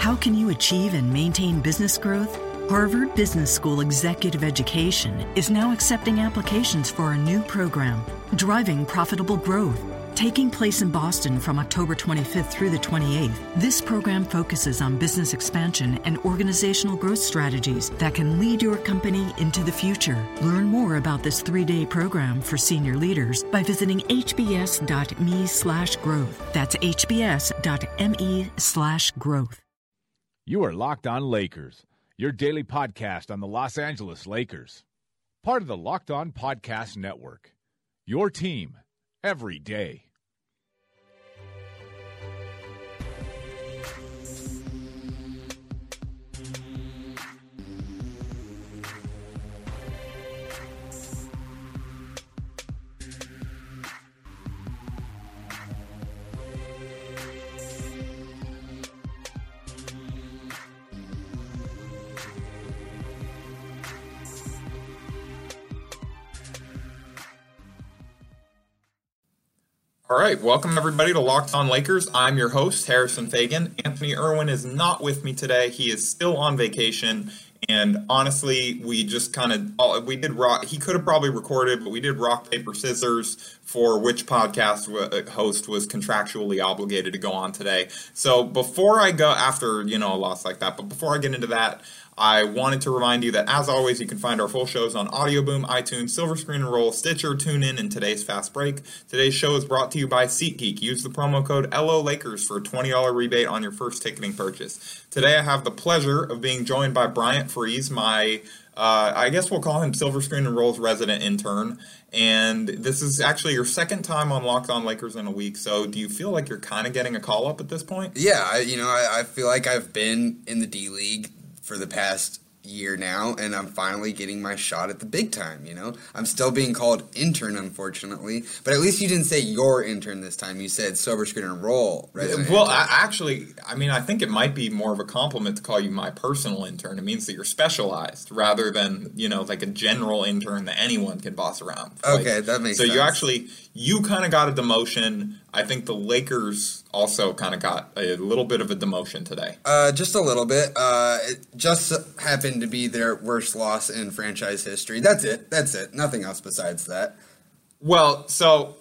How can you achieve and maintain business growth? Harvard Business School Executive Education is now accepting applications for a new program, Driving Profitable Growth. Taking place in Boston from October 25th through the 28th, this program focuses on business expansion and organizational growth strategies that can lead your company into the future. Learn more about this 3-day program for senior leaders by visiting hbs.me/growth. That's hbs.me/growth. You are Locked On Lakers, your daily podcast on the Los Angeles Lakers. Part of the Locked On Podcast Network. Your team every day. All right, welcome everybody to Locked On Lakers. I'm your host, Harrison Fagan. Anthony Irwin is not with me today. He is still on vacation, and honestly, we just we did rock. He could have probably recorded, but we did rock, paper, scissors for which podcast host was contractually obligated to go on today. So before I go, after, a loss like that, but before I get into that, I wanted to remind you that, as always, you can find our full shows on Audio Boom, iTunes, Silver Screen and Roll, Stitcher, TuneIn, and today's Fast Break. Today's show is brought to you by SeatGeek. Use the promo code LOLakers for a $20 rebate on your first ticketing purchase. Today I have the pleasure of being joined by Bryant Freeze, my, I guess we'll call him Silver Screen and Roll's resident intern. And this is actually your second time on Locked On Lakers in a week, so do you feel like you're kind of getting a call-up at this point? Yeah, I feel like I've been in the D-League for the past year now, and I'm finally getting my shot at the big time, I'm still being called intern, unfortunately, but at least you didn't say your intern this time. You said Silver Screen and Roll resident Well, intern. I think it might be more of a compliment to call you my personal intern. It means that you're specialized rather than, like a general intern that anyone can boss around. Okay, that makes sense. So you kind of got a demotion. I think the Lakers also kind of got a little bit of a demotion today. Just a little bit. It just happened to be their worst loss in franchise history. That's it. Nothing else besides that. Well, so,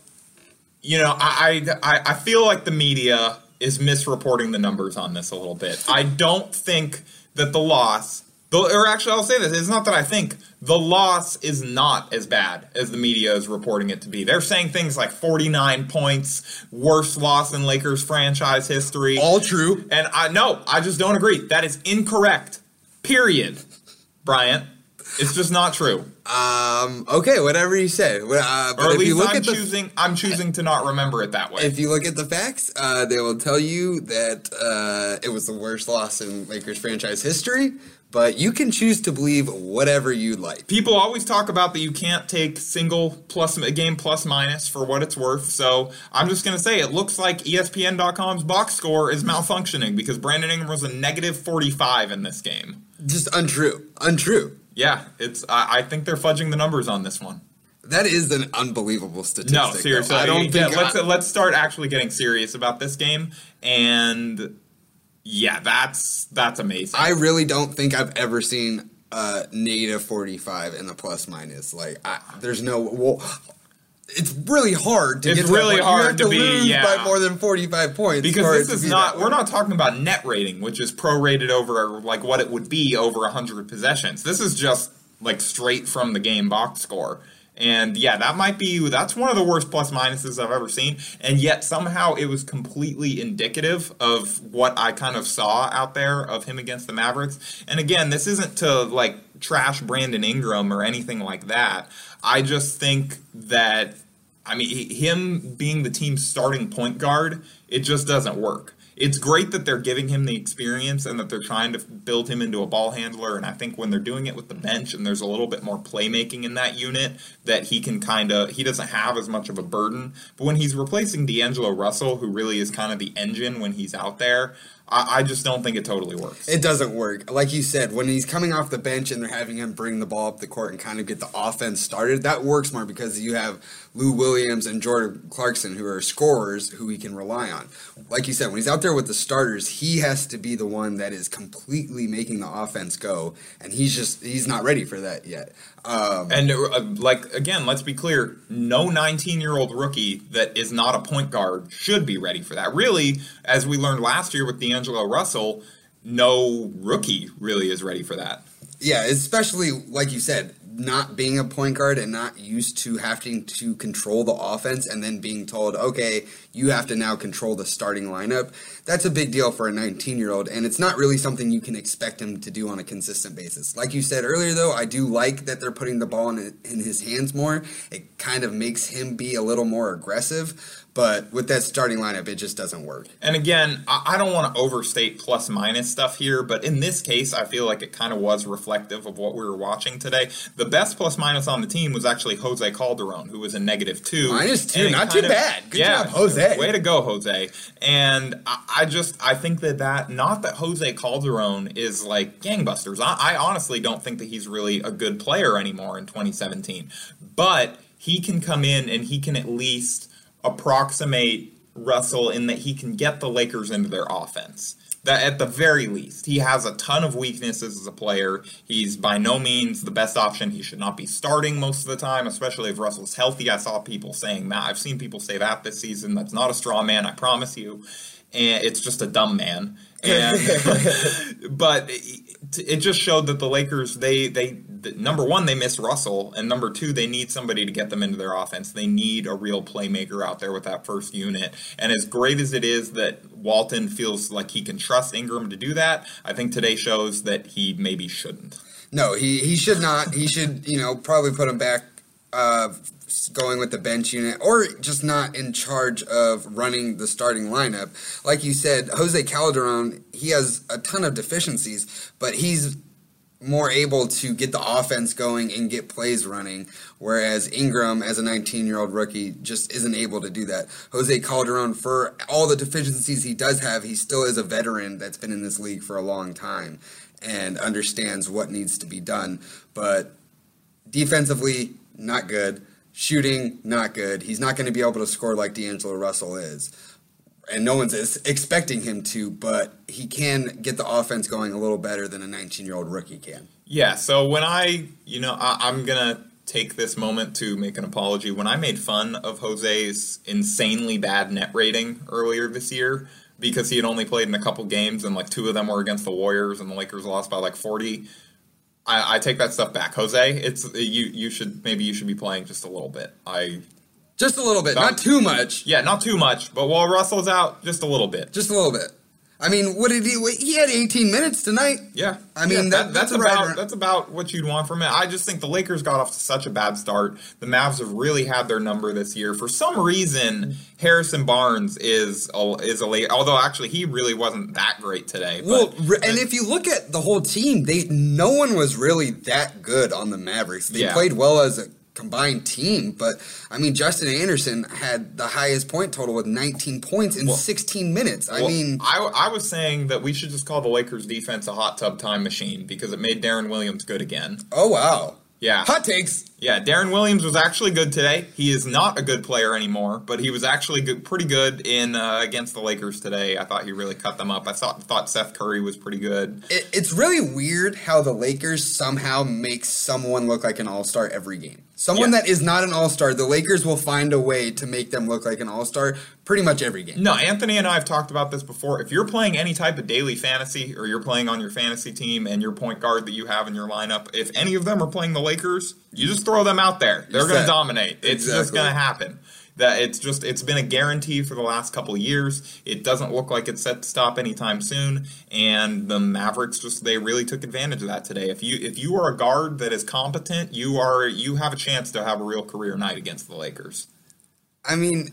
I feel like the media is misreporting the numbers on this a little bit. I don't think that the loss, I'll say this, it's not that I think, the loss is not as bad as the media is reporting it to be. They're saying things like 49 points, worst loss in Lakers franchise history. All true. And I just don't agree. That is incorrect. Period. Bryant. It's just not true. Okay, whatever you say. But or at least I'm choosing to not remember it that way. If you look at the facts, they will tell you that it was the worst loss in Lakers franchise history. But you can choose to believe whatever you like. People always talk about that you can't take a game plus minus for what it's worth. So I'm just going to say it looks like ESPN.com's box score is malfunctioning because Brandon Ingram was a negative 45 in this game. Just untrue. Yeah, I think they're fudging the numbers on this one. That is an unbelievable statistic. No, seriously. Let's start actually getting serious about this game. And yeah, that's amazing. I really don't think I've ever seen negative 45 in the plus minus. There's no. It's really hard to get to really that point. hard you have to lose be by more than 45 points. Because this is not, we're not talking about net rating, which is prorated over what it would be over 100 possessions. This is just straight from the game box score. And yeah, that's one of the worst plus minuses I've ever seen. And yet somehow it was completely indicative of what I kind of saw out there of him against the Mavericks. And again, this isn't to trash Brandon Ingram or anything like that. I just think that, him being the team's starting point guard, it just doesn't work. It's great that they're giving him the experience and that they're trying to build him into a ball handler. And I think when they're doing it with the bench and there's a little bit more playmaking in that unit, that he can he doesn't have as much of a burden. But when he's replacing D'Angelo Russell, who really is kind of the engine when he's out there, I just don't think it totally works. It doesn't work. Like you said, when he's coming off the bench and they're having him bring the ball up the court and kind of get the offense started, that works more because you have Lou Williams and Jordan Clarkson who are scorers who he can rely on. Like you said, when he's out there with the starters, he has to be the one that is completely making the offense go, and he's not ready for that yet. Again, let's be clear, no 19-year-old rookie that is not a point guard should be ready for that. Really, as we learned last year with D'Angelo Russell, no rookie really is ready for that. Yeah, especially, like you said, not being a point guard and not used to having to control the offense and then being told, okay, you have to now control the starting lineup. That's a big deal for a 19-year-old, and it's not really something you can expect him to do on a consistent basis. Like you said earlier, though, I do like that they're putting the ball in his hands more. It kind of makes him be a little more aggressive, but with that starting lineup, it just doesn't work. And again, I don't want to overstate plus-minus stuff here, but in this case, I feel like it kind of was reflective of what we were watching today. The best plus-minus on the team was actually Jose Calderon, who was a -2. -2, not too bad. Good job, Jose. Way to go, Jose. And I think that not that Jose Calderon is like gangbusters. I honestly don't think that he's really a good player anymore in 2017. But he can come in and he can at least approximate Russell in that he can get the Lakers into their offense. That at the very least. He has a ton of weaknesses as a player. He's by no means the best option. He should not be starting most of the time, especially if Russell's healthy. I saw people saying that. I've seen people say that this season. That's not a straw man, I promise you. And it's just a dumb man. And but it just showed that the Lakers, number one, they miss Russell, and number two, they need somebody to get them into their offense. They need a real playmaker out there with that first unit. And as great as it is that Walton feels like he can trust Ingram to do that, I think today shows that he maybe shouldn't. No, he should not. He should, probably put him back going with the bench unit, or just not in charge of running the starting lineup. Like you said, Jose Calderon, he has a ton of deficiencies, but he's more able to get the offense going and get plays running, whereas Ingram, as a 19-year-old rookie, just isn't able to do that. Jose Calderon, for all the deficiencies he does have, he still is a veteran that's been in this league for a long time and understands what needs to be done. But defensively, not good. Shooting, not good. He's not going to be able to score like D'Angelo Russell is. And no one's expecting him to, but he can get the offense going a little better than a 19-year-old rookie can. Yeah, so when I'm going to take this moment to make an apology. When I made fun of Jose's insanely bad net rating earlier this year, because he had only played in a couple games and like 2 of them were against the Warriors and the Lakers lost by like 40, I take that stuff back. Jose, you should be playing just a little bit. Just a little bit, not too much. Yeah, not too much. But while Russell's out, just a little bit. Just a little bit. I mean, what did he had 18 minutes tonight. Yeah. I mean, that's about what you'd want from it. I just think the Lakers got off to such a bad start. The Mavs have really had their number this year. For some reason, Harrison Barnes is a Laker, although actually he really wasn't that great today. And if you look at the whole team, no one was really that good on the Mavericks. They played well as a combined team, but I mean, Justin Anderson had the highest point total with 19 points in 16 minutes. I was saying that we should just call the Lakers defense a hot tub time machine because it made Darren Williams good again. Oh, wow. Yeah. Hot takes. Yeah, Darren Williams was actually good today. He is not a good player anymore, but he was actually pretty good in against the Lakers today. I thought he really cut them up. I thought Seth Curry was pretty good. It's really weird how the Lakers somehow make someone look like an all-star every game. Someone that is not an all-star, the Lakers will find a way to make them look like an all-star pretty much every game. No, Anthony and I have talked about this before. If you're playing any type of daily fantasy or you're playing on your fantasy team and your point guard that you have in your lineup, if any of them are playing the Lakers, you just throw them out there. They're going to dominate. It's just going to happen. It's been a guarantee for the last couple of years. It doesn't look like it's set to stop anytime soon, and the Mavericks they really took advantage of that today. If you are a guard that is competent, you have a chance to have a real career night against the Lakers. I mean,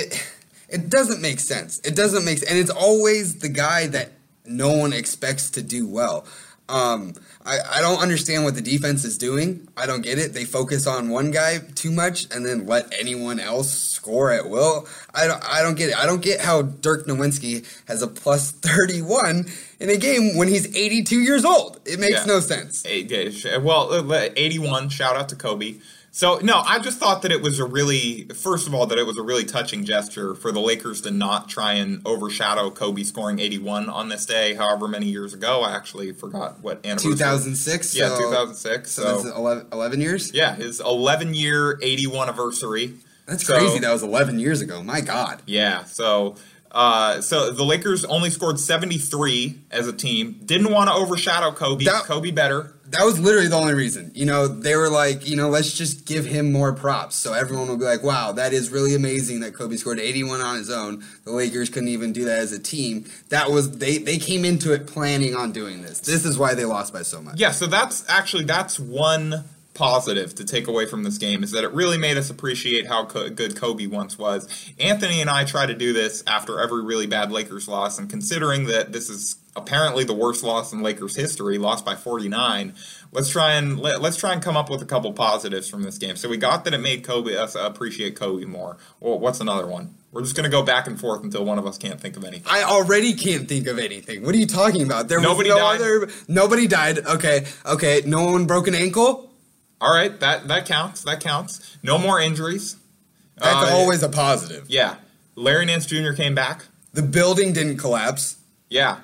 it doesn't make sense. It doesn't make sense, and it's always the guy that no one expects to do well. I don't understand what the defense is doing. I don't get it. They focus on one guy too much and then let anyone else score at will. I don't get it. I don't get how Dirk Nowitzki has a plus 31 in a game when he's 82 years old. It makes no sense. Well, 81, shout out to Kobe. So, no, I just thought that it was first of all, that it was a really touching gesture for the Lakers to not try and overshadow Kobe scoring 81 on this day, however many years ago. I actually forgot what anniversary. 2006? Yeah, 2006. So that's 11 years? Yeah, his 11-year 81 anniversary. That's crazy. That was 11 years ago. My God. Yeah, so the Lakers only scored 73 as a team. Didn't want to overshadow Kobe. Kobe better. That was literally the only reason. They were like, let's just give him more props. So everyone will be like, wow, that is really amazing that Kobe scored 81 on his own. The Lakers couldn't even do that as a team. They came into it planning on doing this. This is why they lost by so much. Yeah, so that's one positive to take away from this game, is that it really made us appreciate how good Kobe once was. Anthony and I try to do this after every really bad Lakers loss, and considering that this is apparently the worst loss in Lakers history, lost by 49, let's try and come up with a couple positives from this game. So we got that it made us appreciate Kobe more. Well, what's another one? We're just going to go back and forth until one of us can't think of anything. I already can't think of anything. What are you talking about? Nobody died. Nobody died. Okay. No one broke an ankle? All right, that counts. That counts. No more injuries. That's always a positive. Yeah. Larry Nance Jr. came back. The building didn't collapse. Yeah.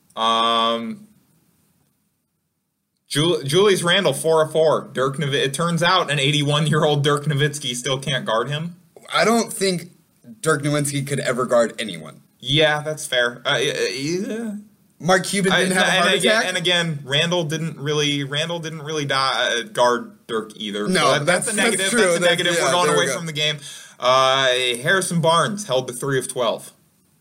Julius Randle, 4 of 4. It turns out an 81-year-old Dirk Nowitzki still can't guard him. I don't think Dirk Nowitzki could ever guard anyone. Yeah, that's fair. Yeah. Mark Cuban didn't have a heart attack. And again, Randle didn't really guard Dirk either. No, so that's a negative. True. That's a negative. We're going away from the game. Harrison Barnes held the 3 of 12.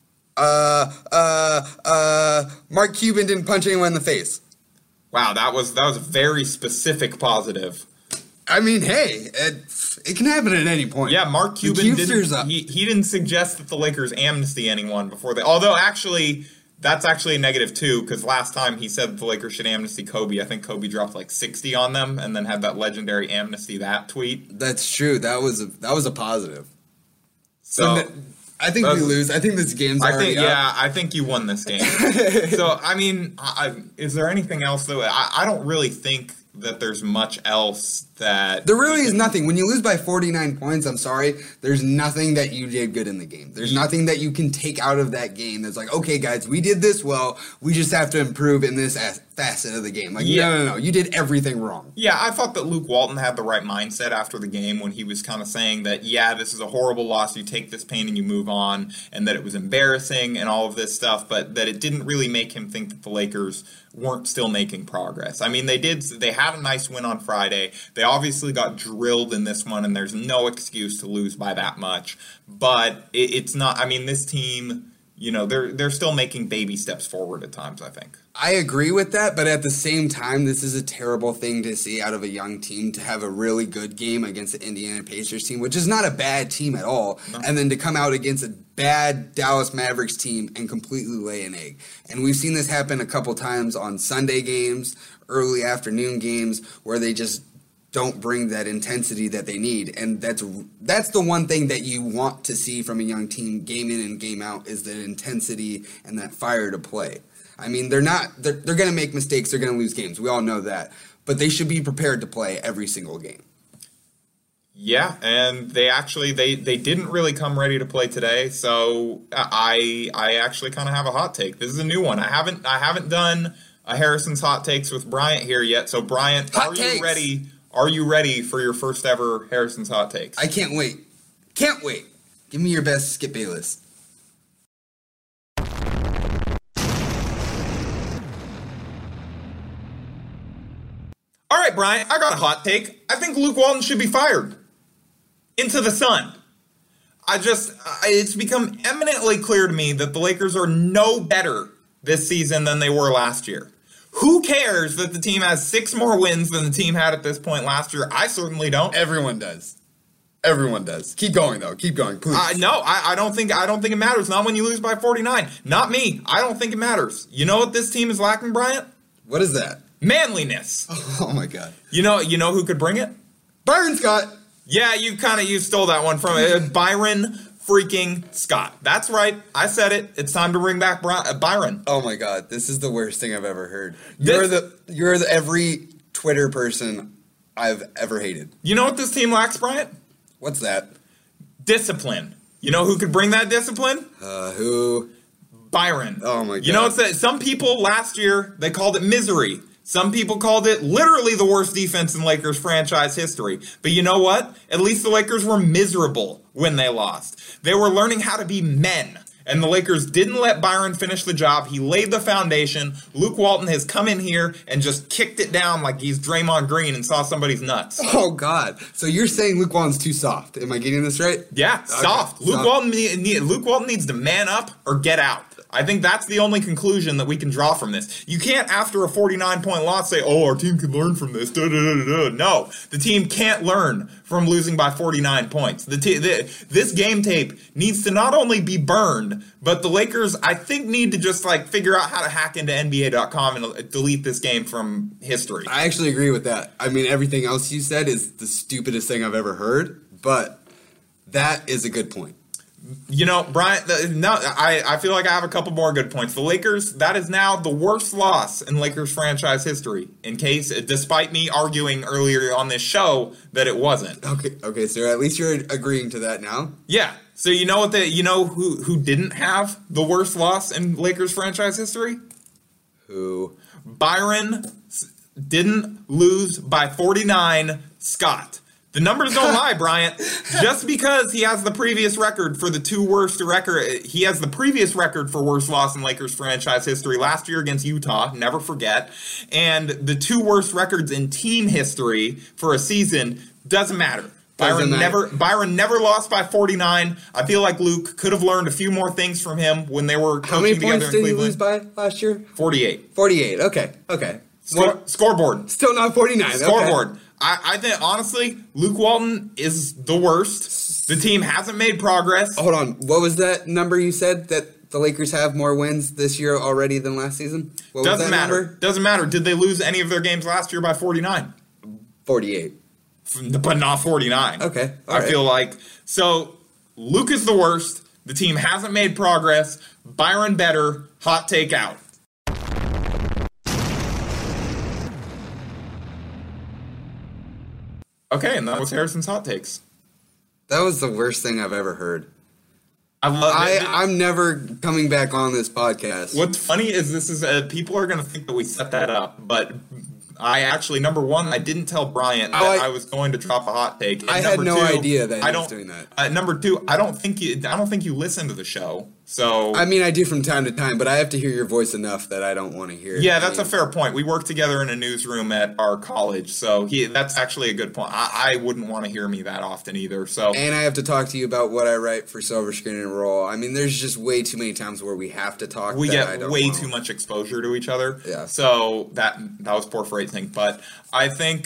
Mark Cuban didn't punch anyone in the face. Wow, that was a very specific positive. I mean, hey, it can happen at any point. Yeah, Mark Cuban didn't suggest that the Lakers amnesty anyone before they. Although actually, that's actually a negative too, because last time he said that the Lakers should amnesty Kobe, I think Kobe dropped like 60 on them, and then had that legendary amnesty that tweet. That's true. That was a positive. So I think we lose. I think this game's already up. Yeah, I think you won this game. So, I mean, is there anything else, though? I don't really think that there's much else that... There really is nothing. When you lose by 49 points, I'm sorry, there's nothing that you did good in the game. There's nothing that you can take out of that game that's like, okay, guys, we did this well. We just have to improve in this facet of the game. Like, no. You did everything wrong. Yeah, I thought that Luke Walton had the right mindset after the game when he was kind of saying that, yeah, this is a horrible loss. You take this pain and you move on, and that it was embarrassing and all of this stuff, but that it didn't really make him think that the Lakers weren't still making progress. I mean, they had a nice win on Friday. They obviously got drilled in this one, and there's no excuse to lose by that much. But it's not, I mean, this team, they're still making baby steps forward at times, I think. I agree with that, but at the same time, this is a terrible thing to see out of a young team, to have a really good game against the Indiana Pacers team, which is not a bad team at all, and then to come out against a bad Dallas Mavericks team and completely lay an egg. And we've seen this happen a couple times on Sunday games, early afternoon games, where they just don't bring that intensity that they need. And that's the one thing that you want to see from a young team game in and game out, is that intensity and that fire to play. I mean, they're going to make mistakes, they're going to lose games. We all know that. But they should be prepared to play every single game. Yeah, and they didn't really come ready to play today, so I actually kind of have a hot take. This is a new one. I haven't done a Harrison's hot takes with Bryant here yet. So Bryant, you ready? Are you ready for your first ever Harrison's hot takes? I can't wait. Can't wait. Give me your best Skip Bayless. All right, Bryant, I got a hot take. I think Luke Walton should be fired. Into the sun. It's become eminently clear to me that the Lakers are no better this season than they were last year. Who cares that the team has 6 more wins than the team had at this point last year? I certainly don't. Everyone does. Everyone does. Keep going, though. Keep going, please. No, I don't think it matters. Not when you lose by 49. Not me. I don't think it matters. You know what this team is lacking, Bryant? What is that? Manliness. Oh my God. You know who could bring it? Byron Scott. Yeah, you stole that one from Byron freaking Scott. That's right. I said it. It's time to bring back Byron. Oh my God, this is the worst thing I've ever heard. You're the every Twitter person I've ever hated. You know what this team lacks, Bryant? What's that? Discipline. You know who could bring that discipline? Who? Byron. Oh my God. You know what's that? Some people last year, they called it misery. Some people called it literally the worst defense in Lakers franchise history. But you know what? At least the Lakers were miserable when they lost. They were learning how to be men. And the Lakers didn't let Byron finish the job. He laid the foundation. Luke Walton has come in here and just kicked it down like he's Draymond Green and saw somebody's nuts. Oh, God. So you're saying Luke Walton's too soft. Am I getting this right? Yeah, soft. Okay. Luke Walton needs to man up or get out. I think that's the only conclusion that we can draw from this. You can't, after a 49-point loss, say, oh, our team can learn from this. No, the team can't learn from losing by 49 points. This game tape needs to not only be burned, but the Lakers, I think, need to just figure out how to hack into NBA.com and delete this game from history. I actually agree with that. I mean, everything else you said is the stupidest thing I've ever heard, but that is a good point. You know, Brian, I feel like I have a couple more good points. The Lakers, that is now the worst loss in Lakers franchise history, despite me arguing earlier on this show that it wasn't. Okay, so at least you're agreeing to that now? Yeah. So you know who didn't have the worst loss in Lakers franchise history? Who? Byron didn't lose by 49, Scott. The numbers don't lie, Bryant. Just because he has the previous record for he has the previous record for worst loss in Lakers franchise history last year against Utah, never forget. And the two worst records in team history for a season doesn't matter. Byron never lost by 49. I feel like Luke could have learned a few more things from him when they were coaching together in Cleveland. How many points did he lose by last year? 48. 48. Okay. Scoreboard. Still not 49. Scoreboard. Okay. I think, honestly, Luke Walton is the worst. The team hasn't made progress. Hold on. What was that number you said that the Lakers have more wins this year already than last season? What was that matter. Number? Doesn't matter. Did they lose any of their games last year by 49? 48. But not 49. Okay. I feel like. So, Luke is the worst. The team hasn't made progress. Byron better. Hot take out. Okay, and that was Harrison's hot takes. That was the worst thing I've ever heard. I'm never coming back on this podcast. What's funny is people are going to think that we set that up, but I actually, number one, I didn't tell Bryant that I was going to drop a hot take. I had no idea that he was doing that. Number two, I don't think you listen to the show. So I mean, I do from time to time, but I have to hear your voice enough that I don't want to hear it. Yeah, that's a fair point. We work together in a newsroom at our college, so that's actually a good point. I wouldn't want to hear me that often either. So and I have to talk to you about what I write for Silver Screen and Roll. I mean, there's just way too many times where we have to talk. We get way too much exposure to each other. Yeah. So that was poor phrasing, but I think.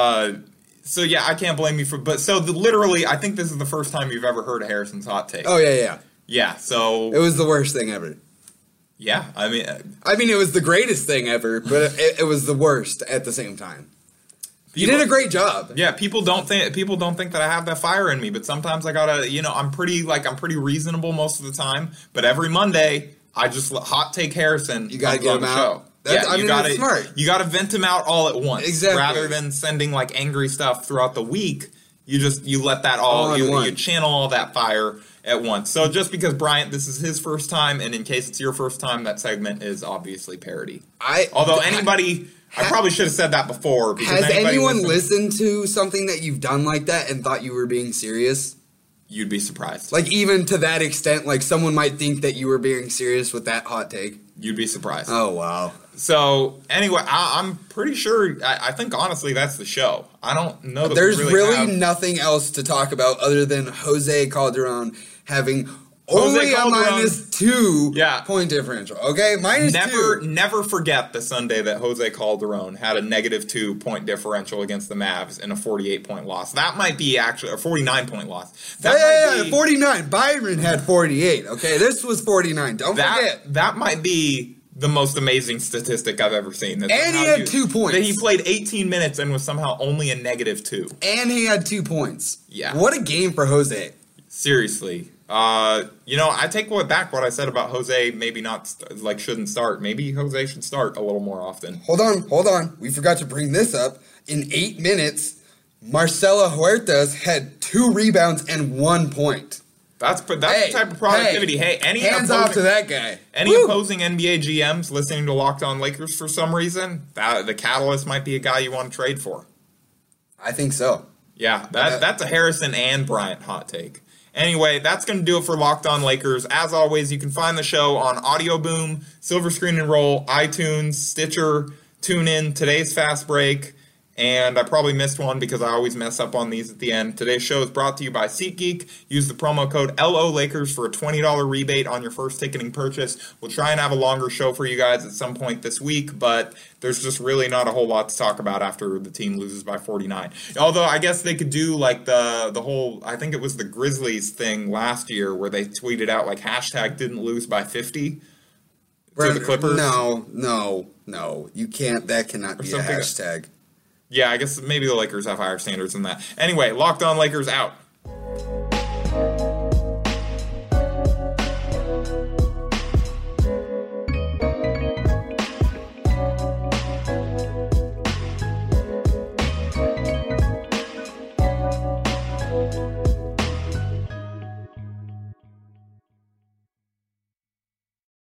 So yeah, I can't blame you for. But literally, I think this is the first time you've ever heard a Harrison's hot take. Oh yeah. Yeah, so it was the worst thing ever. Yeah, I mean, it was the greatest thing ever, but it was the worst at the same time. You did a great job. Yeah, people don't think that I have that fire in me, but sometimes I gotta, I'm pretty reasonable most of the time. But every Monday, I just hot take Harrison. You gotta get him out. That's smart. You gotta vent him out all at once, exactly. Rather than sending angry stuff throughout the week. You let that you channel all that fire at once. So just because Bryant, this is his first time, and in case it's your first time, that segment is obviously parody. I probably should have said that before. Because has anyone listened to something that you've done like that and thought you were being serious? You'd be surprised. Even to that extent, someone might think that you were being serious with that hot take. You'd be surprised. Oh, wow. So, anyway, I'm pretty sure, I think, honestly, that's the show. I don't know that there's we really have nothing else to talk about other than Jose Calderon having only a -2 point differential. Okay? -2. Never forget the Sunday that Jose Calderon had a -2 point differential against the Mavs in a 48-point loss. That might be actually a 49-point loss. 49. Byron had 48. Okay? This was 49. Don't forget. That might be the most amazing statistic I've ever seen. And he had 2 points. That he played 18 minutes and was somehow only a -2. And he had 2 points. Yeah. What a game for Jose. Seriously. I take back what I said about Jose maybe not, shouldn't start. Maybe Jose should start a little more often. Hold on. We forgot to bring this up. In 8 minutes, Marcelo Huertas had 2 rebounds and 1 point. That's the type of productivity. Any hands off to that guy. Any opposing NBA GMs listening to Locked On Lakers for some reason, the Catalyst might be a guy you want to trade for. I think so. Yeah, that's a Harrison and Bryant hot take. Anyway, that's going to do it for Locked On Lakers. As always, you can find the show on Audio Boom, Silver Screen and Roll, iTunes, Stitcher, TuneIn, Today's Fast Break, and I probably missed one because I always mess up on these at the end. Today's show is brought to you by SeatGeek. Use the promo code LOLakers for a $20 rebate on your first ticketing purchase. We'll try and have a longer show for you guys at some point this week, but there's just really not a whole lot to talk about after the team loses by 49. Although I guess they could do the whole, I think it was the Grizzlies thing last year where they tweeted out hashtag didn't lose by 50 to the Clippers. No. You can't, that cannot be a hashtag. Yeah, I guess maybe the Lakers have higher standards than that. Anyway, Locked On Lakers out.